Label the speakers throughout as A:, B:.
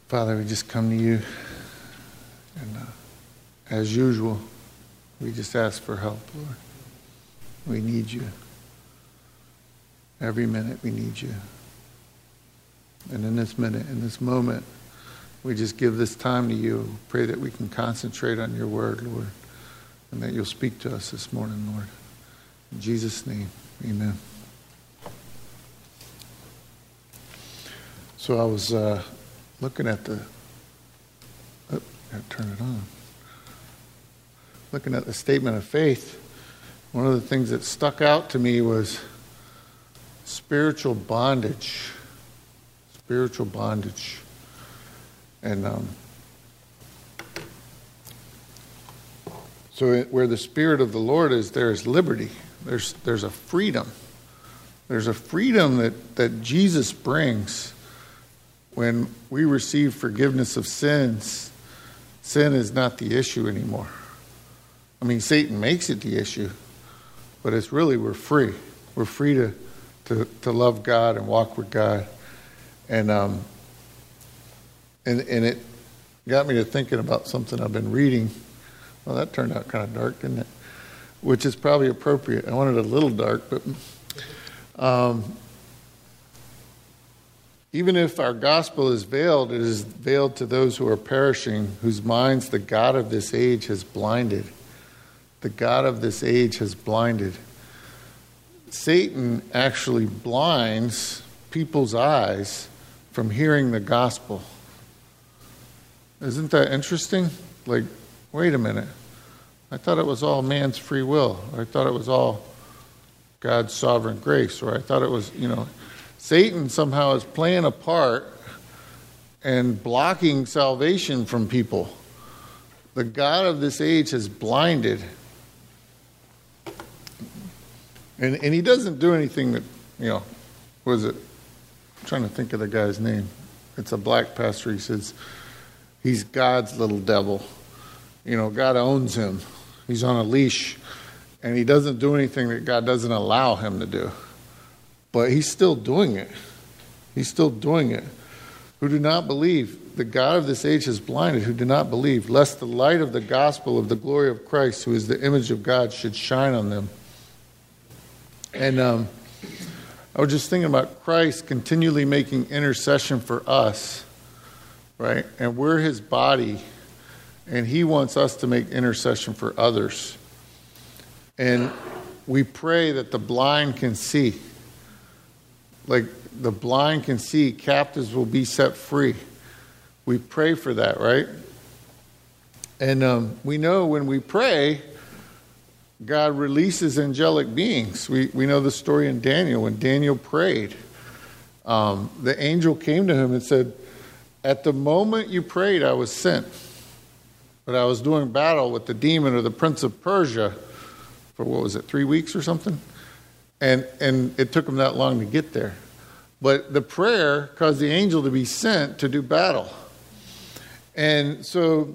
A: Father, we just come to you, and as usual, we just ask for help, Lord. We need you. Every minute we need you. And in this minute, in this moment, we just give this time to you. Pray that we can concentrate on your word, Lord, and that you'll speak to us this morning, Lord. In Jesus' name, amen. So I was looking at the... Oh, gotta turn it on. Looking at the statement of faith. One of the things that stuck out to me was spiritual bondage. Spiritual bondage. And so where the Spirit of the Lord is, there is liberty. There's a freedom. There's a freedom that Jesus brings when we receive forgiveness of sins. Sin is not the issue anymore. I mean, Satan makes it the issue, but it's really we're free. We're free to love God and walk with God. And it got me to thinking about something I've been reading. Well, that turned out kind of dark, didn't it? Which is probably appropriate. I wanted it a little dark, but even if our gospel is veiled, it is veiled to those who are perishing, whose minds the God of this age has blinded. The God of this age has blinded. Satan actually blinds people's eyes from hearing the gospel. Isn't that interesting? Like, wait a minute. I thought it was all man's free will. I thought it was all God's sovereign grace. Or I thought it was, Satan somehow is playing a part and blocking salvation from people. The God of this age has blinded. And he doesn't do anything that, what is it? I'm trying to think of the guy's name. It's a black pastor. He says he's God's little devil. God owns him. He's on a leash. And he doesn't do anything that God doesn't allow him to do. But he's still doing it. He's still doing it. Who do not believe. The God of this age has blinded, who do not believe, lest the light of the gospel of the glory of Christ, who is the image of God, should shine on them. And I was just thinking about Christ continually making intercession for us, right? And we're his body, and he wants us to make intercession for others. And we pray that the blind can see. Like the blind can see, captives will be set free. We pray for that, right? And we know when we pray, God releases angelic beings. We know the story in Daniel. When Daniel prayed, the angel came to him and said, at the moment you prayed, I was sent. But I was doing battle with the demon or the prince of Persia for, 3 weeks or something? And it took him that long to get there. But the prayer caused the angel to be sent to do battle. And so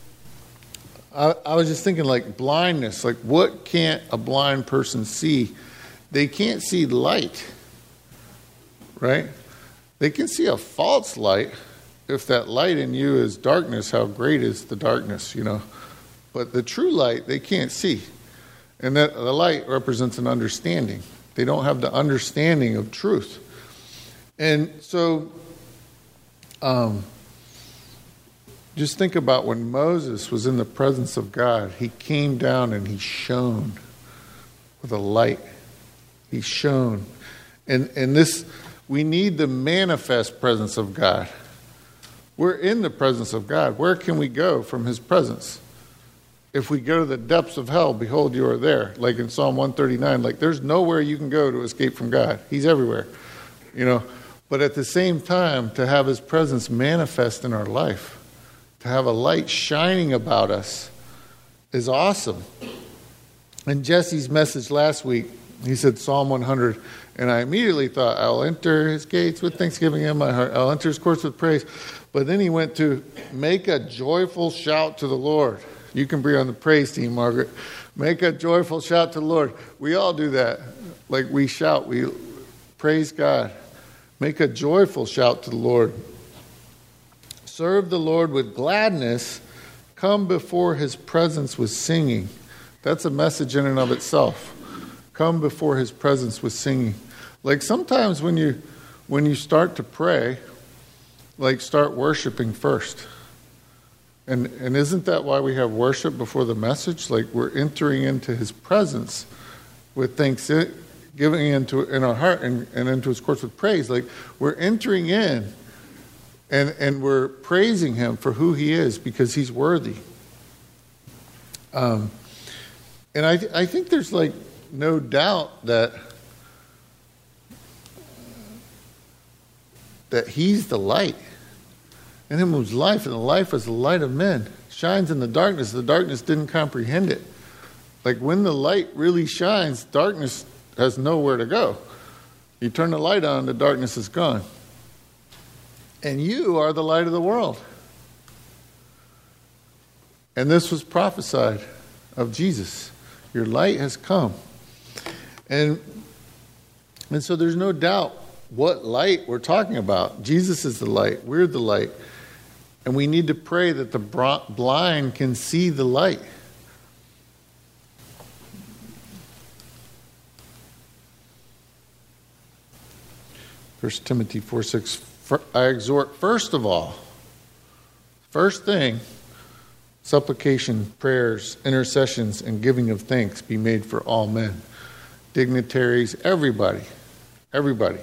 A: I was just thinking, like, blindness. Like, what can't a blind person see? They can't see light, right? They can see a false light. If that light in you is darkness, how great is the darkness, But the true light, they can't see. And that the light represents an understanding. They don't have the understanding of truth. And so just think about when Moses was in the presence of God. He came down and he shone with a light. He shone. And this, we need the manifest presence of God. We're in the presence of God. Where can we go from his presence? If we go to the depths of hell, behold, you are there. Like in Psalm 139, like there's nowhere you can go to escape from God. He's everywhere, But at the same time, to have his presence manifest in our life, to have a light shining about us is awesome. In Jesse's message last week, he said Psalm 100, and I immediately thought, I'll enter his gates with thanksgiving in my heart. I'll enter his courts with praise. But then he went to make a joyful shout to the Lord. You can be on the praise team, Margaret. Make a joyful shout to the Lord. We all do that. Like we shout, we praise God. Make a joyful shout to the Lord. Serve the Lord with gladness. Come before his presence with singing. That's a message in and of itself. Come before his presence with singing. Like sometimes when you start to pray, like start worshiping first. And isn't that why we have worship before the message? Like we're entering into his presence with thanksgiving in our heart and into his courts with praise. Like we're entering in and we're praising him for who he is because he's worthy. And I think there's like no doubt that he's the light. In him was life, and the life was the light of men. Shines in the darkness didn't comprehend it. Like when the light really shines, darkness has nowhere to go. You turn the light on, the darkness is gone. And you are the light of the world. And this was prophesied of Jesus. Your light has come. And so there's no doubt what light we're talking about. Jesus is the light. We're the light. And we need to pray that the blind can see the light. First Timothy 4:6. I exhort, first of all, first thing, supplication, prayers, intercessions, and giving of thanks be made for all men, dignitaries, everybody. And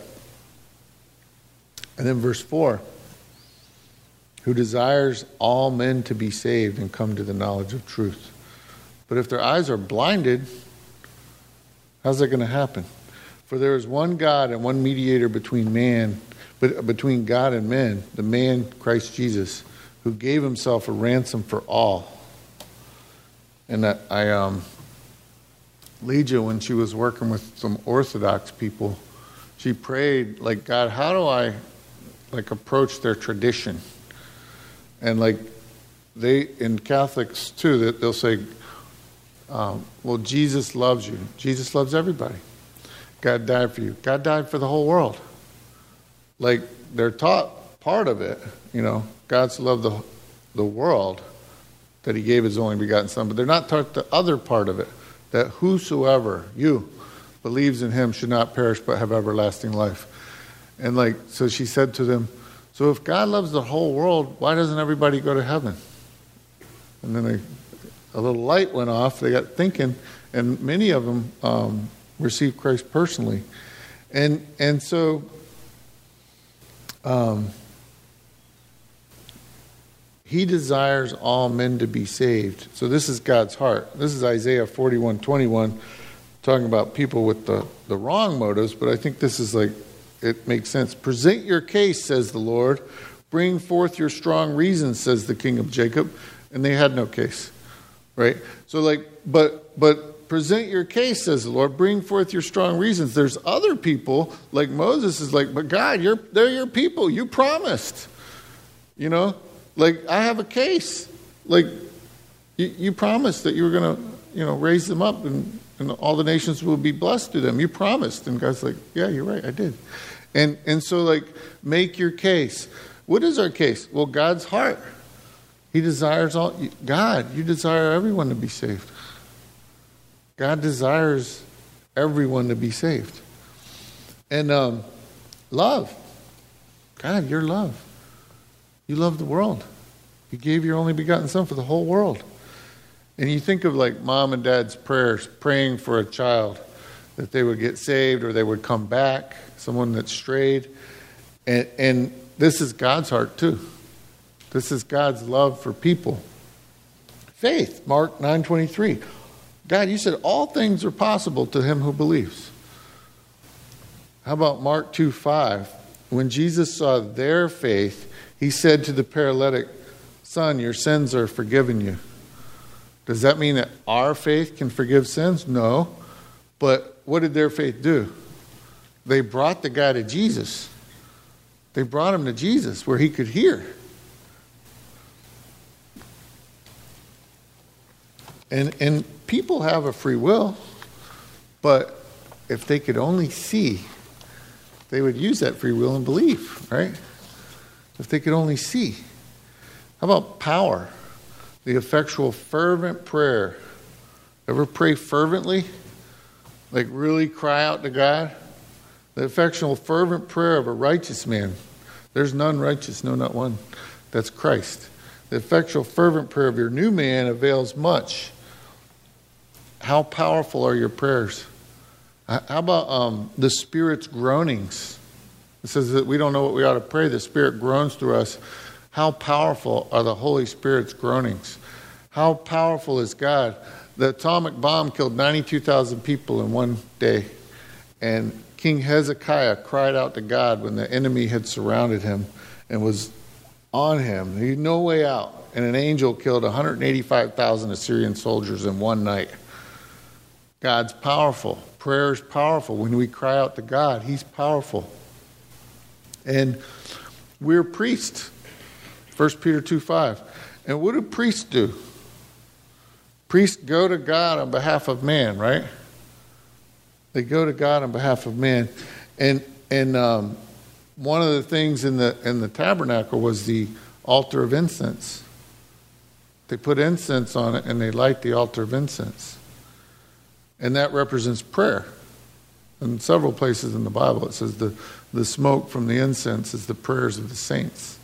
A: then verse 4. Who desires all men to be saved and come to the knowledge of truth. But if their eyes are blinded, how's that going to happen? For there is one God and one mediator between God and men, the man Christ Jesus, who gave himself a ransom for all. And Legia, when she was working with some Orthodox people, she prayed, like, God, how do I approach their tradition? And they, in Catholics too, that they'll say, well, Jesus loves you. Jesus loves everybody. God died for you. God died for the whole world. Like they're taught part of it, God so loved the world that he gave his only begotten son. But they're not taught the other part of it, that whosoever, you, believes in him should not perish but have everlasting life. And so she said to them, so if God loves the whole world, why doesn't everybody go to heaven? And then a little light went off. They got thinking, and many of them received Christ personally. And so he desires all men to be saved. So this is God's heart. This is Isaiah 41:21, talking about people with the wrong motives, but I think this is it makes sense. Present your case, says the Lord. Bring forth your strong reasons, says the King of Jacob. And they had no case, right? So but present your case, says the Lord. Bring forth your strong reasons. There's other people, like Moses is but God, they're your people. You promised. I have a case. You promised that you were going to, raise them up and all the nations will be blessed through them. You promised. And God's yeah, you're right, I did. And so make your case. What is our case? Well, God's heart. He desires God, you desire everyone to be saved. God desires everyone to be saved. And love. God, you're love. You love the world. You gave your only begotten son for the whole world. And you think of mom and dad's prayers, praying for a child, that they would get saved or they would come back, someone that strayed. And this is God's heart too. This is God's love for people. Faith, Mark 9:23. God, you said all things are possible to him who believes. How about Mark 2:5? When Jesus saw their faith, he said to the paralytic, son, your sins are forgiven you. Does that mean that our faith can forgive sins? No. But what did their faith do? They brought the guy to Jesus. They brought him to Jesus where he could hear. And people have a free will, but if they could only see, they would use that free will and believe, right? If they could only see. How about power? The effectual, fervent prayer. Ever pray fervently? Like really cry out to God? The effectual, fervent prayer of a righteous man. There's none righteous, no, not one. That's Christ. The effectual, fervent prayer of your new man avails much. How powerful are your prayers? How about the Spirit's groanings? It says that we don't know what we ought to pray. The Spirit groans through us. How powerful are the Holy Spirit's groanings? How powerful is God? The atomic bomb killed 92,000 people in one day. And King Hezekiah cried out to God when the enemy had surrounded him and was on him. He had no way out. And an angel killed 185,000 Assyrian soldiers in one night. God's powerful. Prayer is powerful. When we cry out to God, He's powerful. And we're priests. 1 Peter 2:5. And what do priests do? Priests go to God on behalf of man, right? They go to God on behalf of man. And one of the things in the tabernacle was the altar of incense. They put incense on it and they light the altar of incense. And that represents prayer. In several places in the Bible it says the smoke from the incense is the prayers of the saints.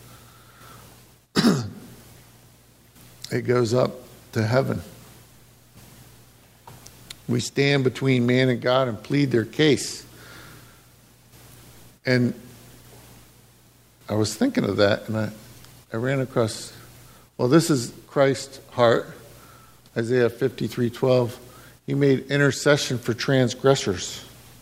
A: It goes up to heaven. We stand between man and God and plead their case. And I was thinking of that, and I ran across, well, this is Christ's heart. Isaiah 53:12. He made intercession for transgressors.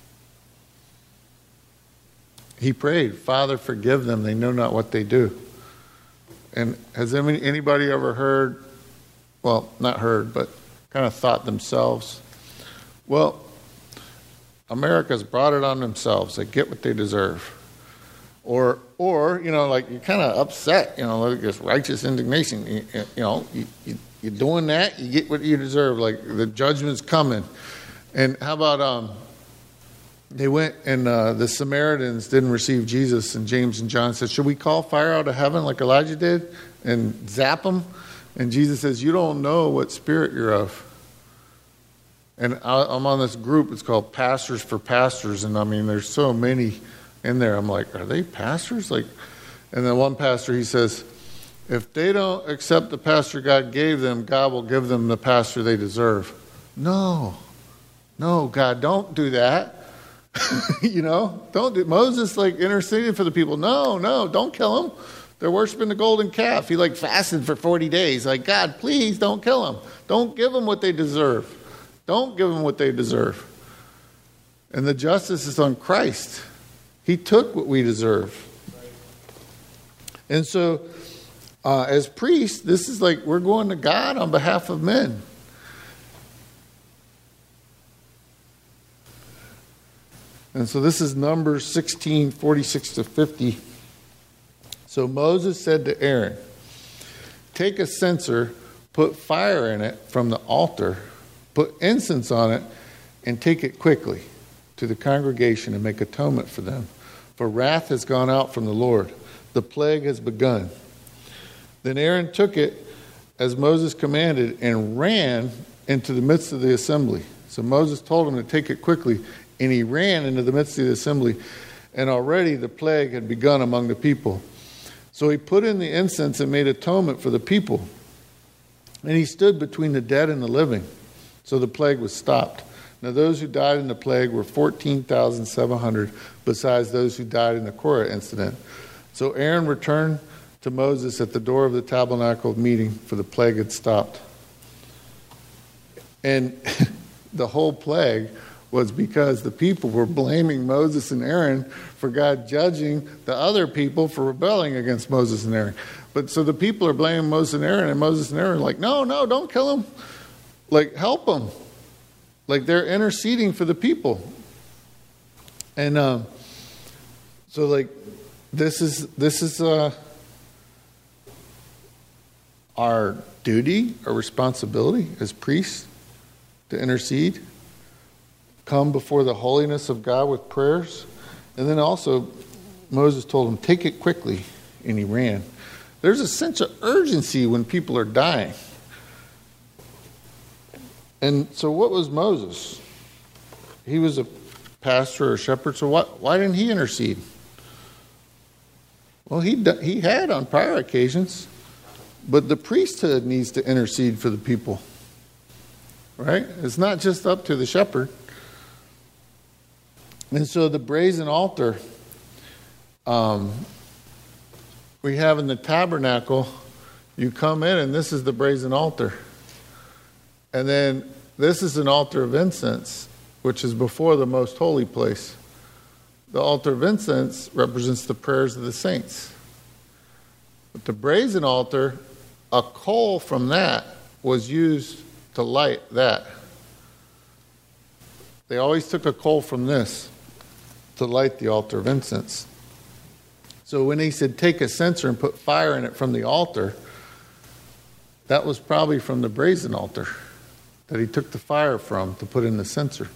A: He prayed, Father, forgive them. They know not what they do. And has anybody ever heard, well, not heard, but kind of thought themselves, well, America's brought it on themselves. They get what they deserve. Or like you're kind of upset, like this righteous indignation. You're doing that, you get what you deserve. Like the judgment's coming. And how about they went and the Samaritans didn't receive Jesus, and James and John said, should we call fire out of heaven like Elijah did and zap them? And Jesus says, you don't know what spirit you're of. And I'm on this group, it's called Pastors for Pastors, and I mean, there's so many in there. I'm like, are they pastors? And then one pastor, he says, if they don't accept the pastor God gave them, God will give them the pastor they deserve. No, God, don't do that. Don't do. Moses interceded for the people. No, don't kill them. They're worshiping the golden calf. He fasted for 40 days. God, please don't kill them. Don't give them what they deserve. Don't give them what they deserve. And the justice is on Christ. He took what we deserve. And so, as priests, this is we're going to God on behalf of men. And so this is Numbers 16:46-50. So Moses said to Aaron, take a censer, put fire in it from the altar, put incense on it, and take it quickly to the congregation and make atonement for them. For wrath has gone out from the Lord. The plague has begun. Then Aaron took it as Moses commanded and ran into the midst of the assembly. So Moses told him to take it quickly, and he ran into the midst of the assembly. And already the plague had begun among the people. So he put in the incense and made atonement for the people. And he stood between the dead and the living. So the plague was stopped. Now those who died in the plague were 14,700, besides those who died in the Korah incident. So Aaron returned to Moses at the door of the tabernacle of meeting, for the plague had stopped. And the whole plague was because the people were blaming Moses and Aaron for God judging the other people for rebelling against Moses and Aaron. But so the people are blaming Moses and Aaron are like, no, don't kill them. Help them. They're interceding for the people. And this is our duty, our responsibility as priests to intercede, come before the holiness of God with prayers. And then also Moses told him, take it quickly, and he ran. There's a sense of urgency when people are dying. And so what was Moses? He was a pastor or a shepherd, so why didn't he intercede? Well, he had on prior occasions, but the priesthood needs to intercede for the people, right? It's not just up to the shepherd. And so the brazen altar we have in the tabernacle, you come in and this is the brazen altar. And then this is an altar of incense, which is before the most holy place. The altar of incense represents the prayers of the saints. But the brazen altar, a coal from that was used to light that. They always took a coal from this to light the altar of incense. So when he said take a censer and put fire in it from the altar, that was probably from the brazen altar that he took the fire from to put in the censer.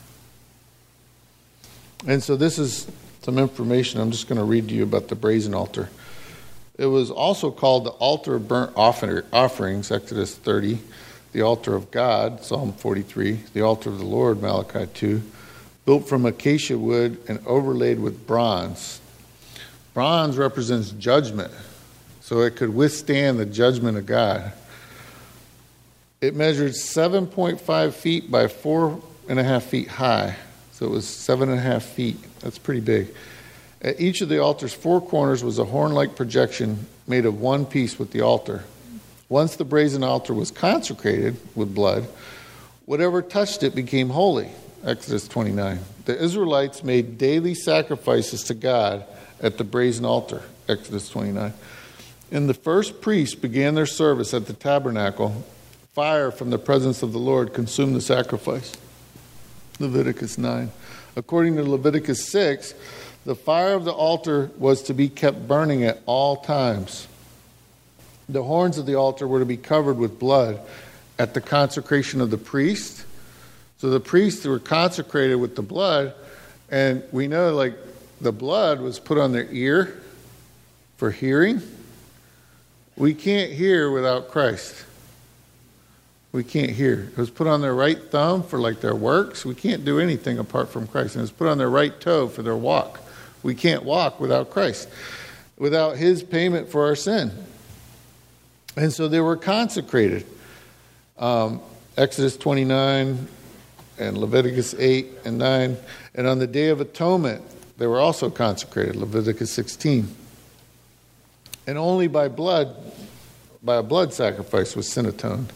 A: And so this is some information I'm just going to read to you about the brazen altar. It was also called the altar of burnt offerings, Exodus 30, the altar of God, Psalm 43, the altar of the Lord, Malachi 2, built from acacia wood and overlaid with bronze. Bronze represents judgment, so it could withstand the judgment of God. It measured 7.5 feet by 4.5 feet high. So it was 7.5 feet. That's pretty big. At each of the altar's four corners was a horn-like projection made of one piece with the altar. Once the brazen altar was consecrated with blood, whatever touched it became holy. Exodus 29. The Israelites made daily sacrifices to God at the brazen altar. Exodus 29. And the first priests began their service at the tabernacle. Fire from the presence of the Lord consumed the sacrifice. Leviticus 9. According to Leviticus 6, the fire of the altar was to be kept burning at all times. The horns of the altar were to be covered with blood at the consecration of the priest. So the priests were consecrated with the blood, and we know like the blood was put on their ear for hearing. We can't hear without Christ. We can't hear. It was put on their right thumb for like their works. We can't do anything apart from Christ. And it was put on their right toe for their walk. We can't walk without Christ, without his payment for our sin. And so they were consecrated. Exodus 29 and Leviticus 8 and 9. And on the Day of Atonement, they were also consecrated. Leviticus 16. And only by a blood sacrifice was sin atoned.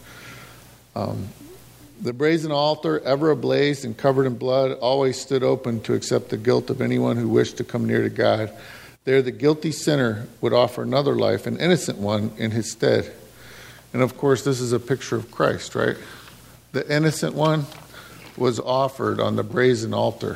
A: The brazen altar, ever ablaze and covered in blood, always stood open to accept the guilt of anyone who wished to come near to God. There the guilty sinner would offer another life, an innocent one, in his stead. And of course, this is a picture of Christ, right? The innocent one was offered on the brazen altar.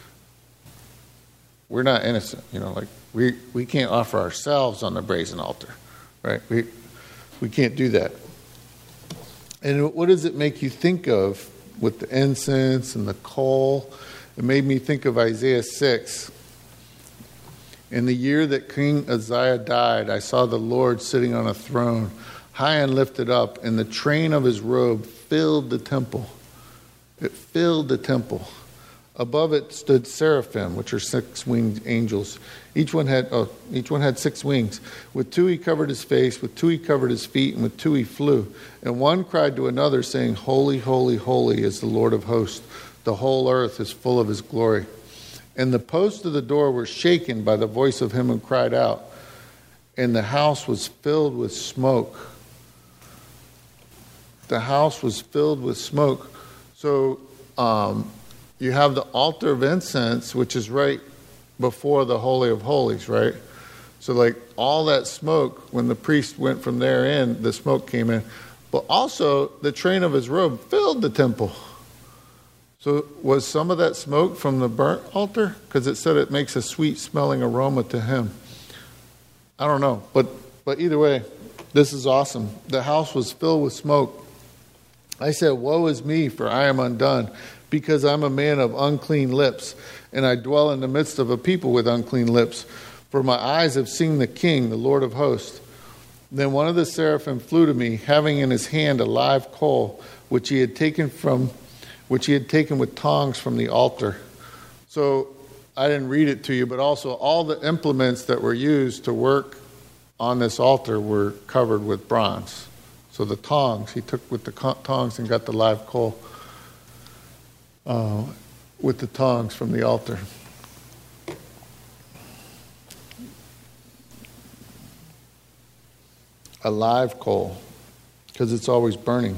A: We're not innocent, like we can't offer ourselves on the brazen altar, right? We can't do that. And what does it make you think of with the incense and the coal? It made me think of Isaiah 6. In the year that King Uzziah died, I saw the Lord sitting on a throne, high and lifted up, and the train of his robe filled the temple. It filled the temple. Above it stood seraphim, which are six-winged angels. Each one had 6 wings. With 2 he covered his face, with 2 he covered his feet, and with 2 he flew. And one cried to another, saying, Holy, holy, holy is the Lord of hosts. The whole earth is full of his glory. And the posts of the door were shaken by the voice of him who cried out. And the house was filled with smoke. The house was filled with smoke. So, you have the altar of incense, which is right before the Holy of Holies, right? So like all that smoke, when the priest went from there in, the smoke came in. But also the train of his robe filled the temple. So was some of that smoke from the burnt altar? Because it said it makes a sweet smelling aroma to him. I don't know. But either way, this is awesome. The house was filled with smoke. I said, woe is me, for I am undone, because I'm a man of unclean lips, and I dwell in the midst of a people with unclean lips. For my eyes have seen the King, the Lord of hosts. Then one of the seraphim flew to me, having in his hand a live coal, which he had taken with tongs from the altar. So I didn't read it to you, but also all the implements that were used to work on this altar were covered with bronze. So the tongs, he took with the tongs and got the live coal with the tongs from the altar. A live coal, because it's always burning.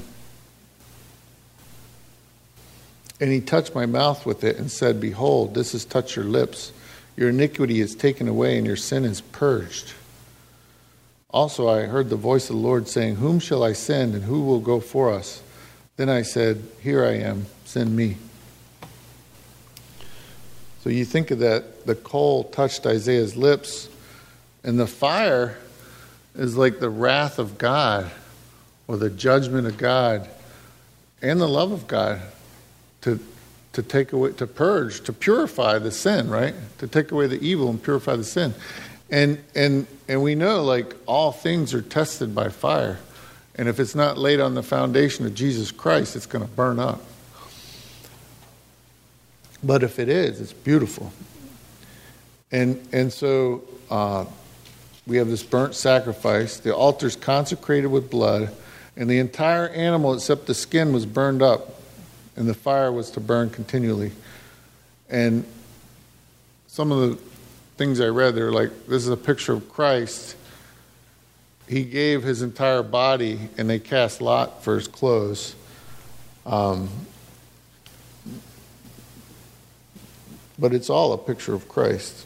A: And he touched my mouth with it and said, "Behold, this has touched your lips. Your iniquity is taken away and your sin is purged." Also I heard the voice of the Lord saying, "Whom shall I send and who will go for us?" Then I said, "Here I am, send me." So you think of that, the coal touched Isaiah's lips, and the fire is like the wrath of God or the judgment of God and the love of God to take away, to purge, to purify the sin, right? To take away the evil and purify the sin. And we know, like, all things are tested by fire. And if it's not laid on the foundation of Jesus Christ, it's going to burn up. But if it is, it's beautiful. And so we have this burnt sacrifice. The altar's consecrated with blood. And the entire animal, except the skin, was burned up. And the fire was to burn continually. And some of the things I read, they're like, this is a picture of Christ. He gave his entire body, and they cast lot for his clothes. But it's all a picture of Christ.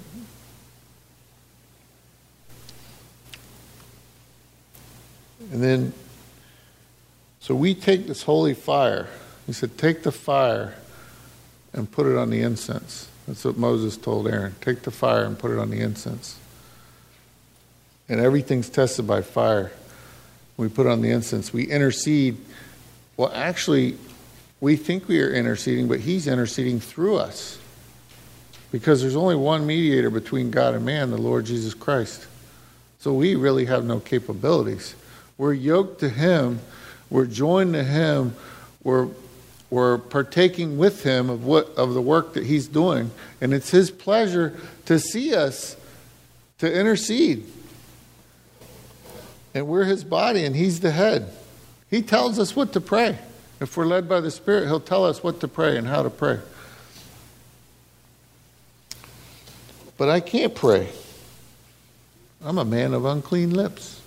A: And then, so we take this holy fire. He said, take the fire and put it on the incense. That's what Moses told Aaron. Take the fire and put it on the incense. And everything's tested by fire. We put on the incense. We intercede. Well, actually, we think we are interceding, but he's interceding through us. Because there's only one mediator between God and man, the Lord Jesus Christ. So we really have no capabilities. We're yoked to him. We're joined to him. We're partaking with him of the work that he's doing. And it's his pleasure to see us, to intercede. And we're his body and he's the head. He tells us what to pray. If we're led by the Spirit, he'll tell us what to pray and how to pray. But I can't pray. I'm a man of unclean lips.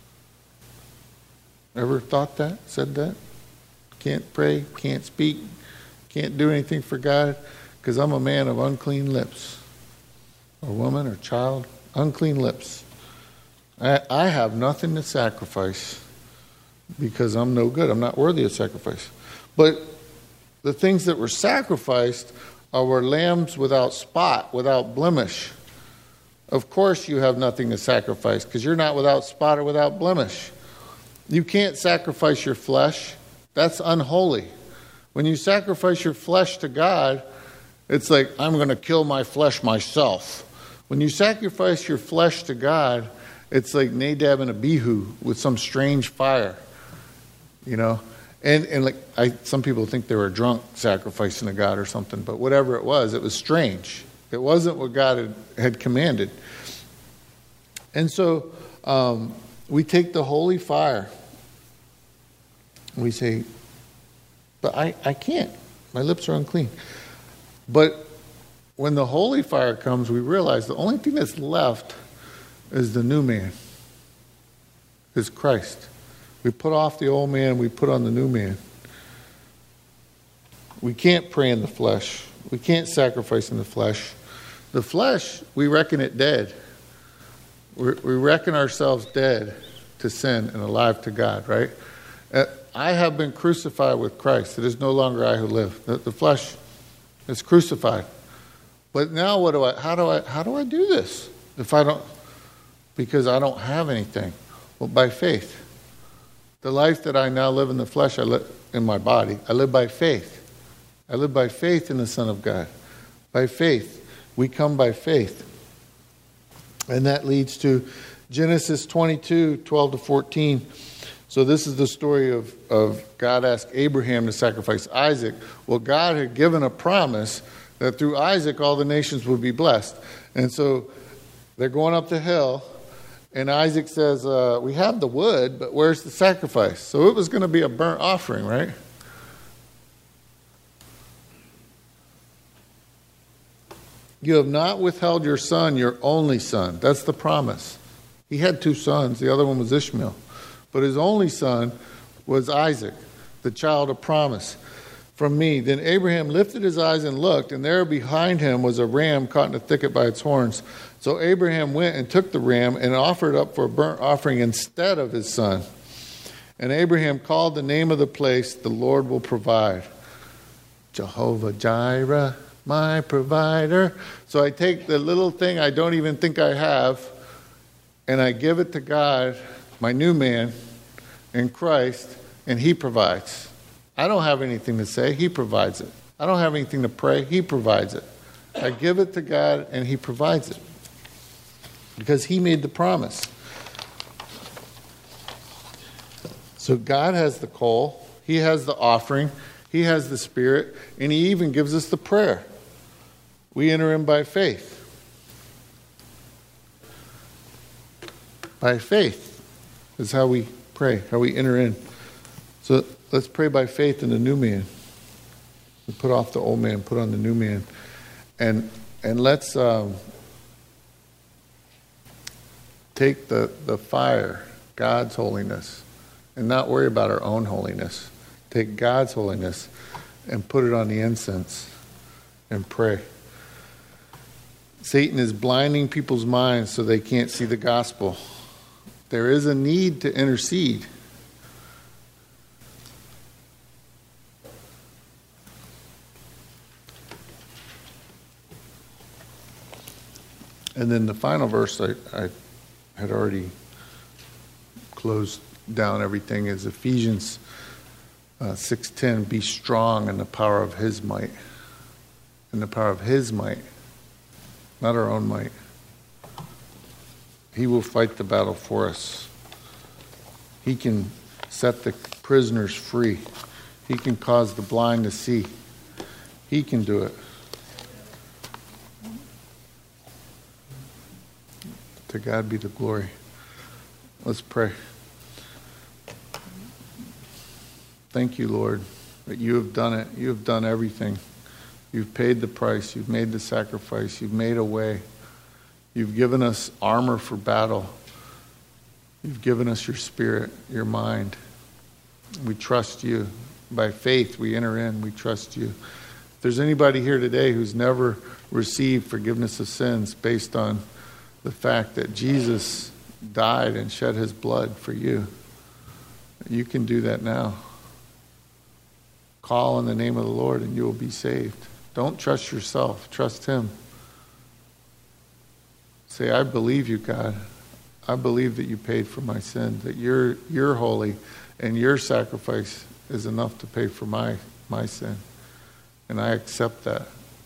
A: Ever thought that? Said that? Can't pray, can't speak, can't do anything for God because I'm a man of unclean lips. Or woman or child, unclean lips. I have nothing to sacrifice because I'm no good. I'm not worthy of sacrifice. But the things that were sacrificed were lambs without spot, without blemish. Of course you have nothing to sacrifice because you're not without spot or without blemish. You can't sacrifice your flesh. That's unholy. When you sacrifice your flesh to God, it's like, I'm going to kill my flesh myself. When you sacrifice your flesh to God, it's like Nadab and Abihu with some strange fire. You know? And like some people think they were drunk sacrificing to God or something, but whatever it was strange. It wasn't what God had commanded. And so we take the holy fire. We say, but I can't. My lips are unclean. But when the holy fire comes, we realize the only thing that's left is the new man, is Christ. We put off the old man, we put on the new man. We can't pray in the flesh. We can't sacrifice in the flesh. The flesh, we reckon it dead. We reckon ourselves dead to sin and alive to God, right? I have been crucified with Christ. It is no longer I who live. The flesh is crucified. But now how do I do this? Because I don't have anything. Well, by faith. The life that I now live in the flesh, I live in my body. I live by faith. I live by faith in the Son of God. By faith. We come by faith. And that leads to Genesis 22, 12 to 14. So this is the story of God asked Abraham to sacrifice Isaac. Well, God had given a promise that through Isaac all the nations would be blessed. And so they're going up the hill, and Isaac says, we have the wood, but where's the sacrifice? So it was going to be a burnt offering, right? You have not withheld your son, your only son. That's the promise. He had 2 sons. The other one was Ishmael. But his only son was Isaac, the child of promise from me. Then Abraham lifted his eyes and looked, and there behind him was a ram caught in a thicket by its horns. So Abraham went and took the ram and offered up for a burnt offering instead of his son. And Abraham called the name of the place, the Lord will provide. Jehovah Jireh, my provider. So I take the little thing I don't even think I have, and I give it to God, my new man, in Christ, and He provides. I don't have anything to say. He provides it. I don't have anything to pray. He provides it. I give it to God, and He provides it. Because He made the promise. So God has the coal. He has the offering. He has the Spirit. And He even gives us the prayer. We enter in by faith. By faith is how we pray, how we enter in. So let's pray by faith in the new man. We put off the old man, put on the new man. And let's take the fire, God's holiness, and not worry about our own holiness. Take God's holiness and put it on the incense and pray. Satan is blinding people's minds so they can't see the gospel. There is a need to intercede. And then the final verse I had already closed down everything is Ephesians 6:10. Be strong in the power of His might. In the power of His might. Not our own might. He will fight the battle for us. He can set the prisoners free. He can cause the blind to see. He can do it. To God be the glory. Let's pray. Thank you, Lord, that you have done it. You have done everything. You've paid the price. You've made the sacrifice. You've made a way. You've given us armor for battle. You've given us your spirit, your mind. We trust you. By faith, we enter in. We trust you. If there's anybody here today who's never received forgiveness of sins based on the fact that Jesus died and shed His blood for you, you can do that now. Call on the name of the Lord and you will be saved. Don't trust yourself. Trust Him. Say, I believe you, God. I believe that you paid for my sin, that you're holy, and your sacrifice is enough to pay for my sin. And I accept that.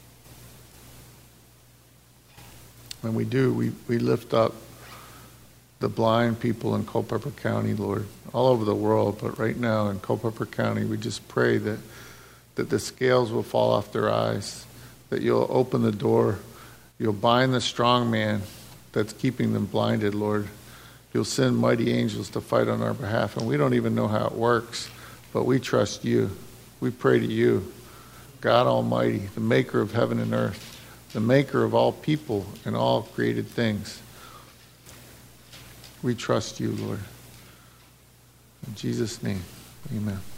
A: When we do, we lift up the blind people in Culpeper County, Lord, all over the world, but right now in Culpeper County, we just pray that the scales will fall off their eyes, that you'll open the door, you'll bind the strong man that's keeping them blinded, Lord. You'll send mighty angels to fight on our behalf, and we don't even know how it works, but we trust you. We pray to you, God Almighty, the maker of heaven and earth, the maker of all people and all created things. We trust you, Lord. In Jesus' name, amen.